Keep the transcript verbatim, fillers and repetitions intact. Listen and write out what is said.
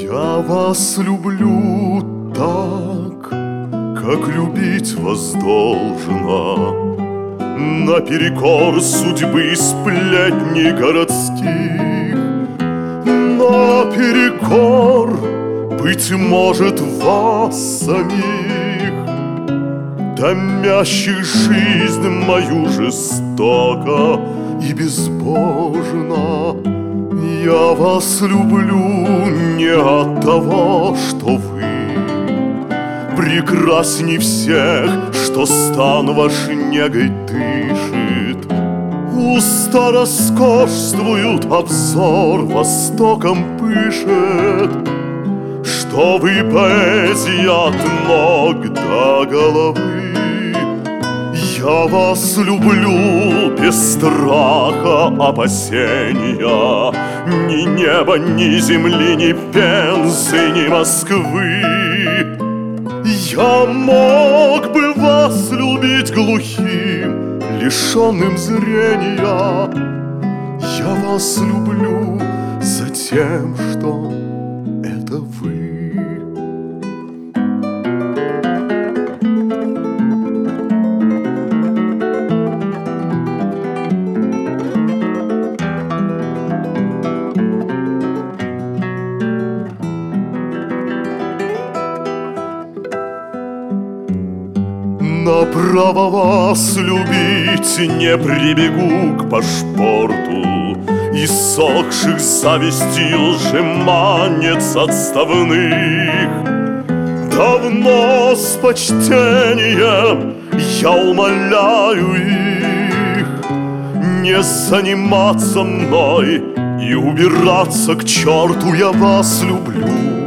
Я вас люблю так, как любить вас должно, наперекор судьбы и сплетней городских, наперекор, быть может, вас самих, томящих жизнь мою жестоко и безбожно. Я вас люблю не от того, что вы прекрасней всех, что стан ваш негой дышит. Уста роскошствуют, а взор востоком пышет, что вы поэзия от ног до головы. Я вас люблю без страха опасения, ни неба, ни земли, ни Пензы, ни Москвы. Я мог бы вас любить глухим, лишенным зрения. Я вас люблю за тем, что это вы. На право вас любить не прибегу к пашпорту иссохших завистью лжеманец отставных. Давно с почтением я умоляю их не заниматься мной и убираться к черту. Я вас люблю